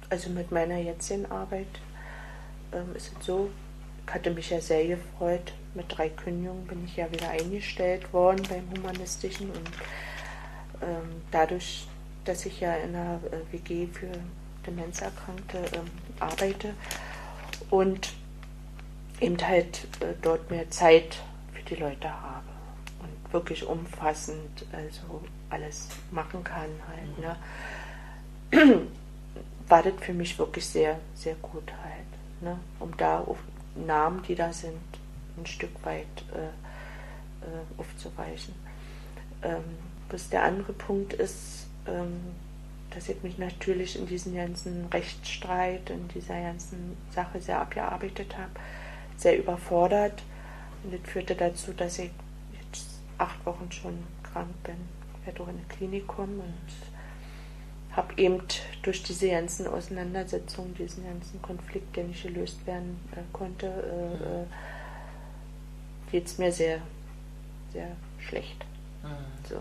Also mit meiner jetzigen Arbeit ist es so, ich hatte mich ja sehr gefreut. Mit 3 Kündigungen bin ich ja wieder eingestellt worden beim Humanistischen und dadurch, dass ich ja in einer WG für Demenzerkrankte arbeite und eben halt dort mehr Zeit für die Leute habe und wirklich umfassend also alles machen kann halt, ne? War das für mich wirklich sehr, sehr gut halt, ne? Um da auf Namen, die da sind, ein Stück weit aufzuweichen. Was der andere Punkt ist, dass ich mich natürlich in diesem ganzen Rechtsstreit, in dieser ganzen Sache sehr abgearbeitet habe, sehr überfordert. Und das führte dazu, dass ich jetzt 8 Wochen schon krank bin. Ich werde auch in eine Klinik kommen und habe eben durch diese ganzen Auseinandersetzungen, diesen ganzen Konflikt, der nicht gelöst werden konnte, geht es mir sehr, sehr schlecht. So.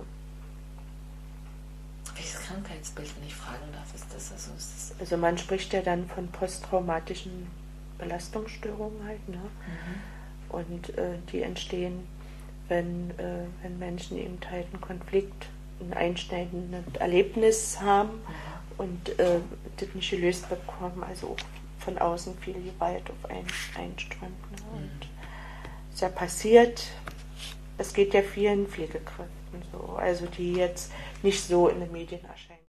Welches Krankheitsbild, wenn ich fragen darf, ist das? Also man spricht ja dann von posttraumatischen Belastungsstörungen halt, ne? Und die entstehen, wenn Menschen eben halt einen Konflikt, ein einschneidendes Erlebnis haben und das nicht gelöst bekommen, also auch von außen viel Gewalt auf einen einströmt. Ne? Und ist ja passiert, es geht ja vielen Pflegekräften so, also die jetzt nicht so in den Medien erscheinen.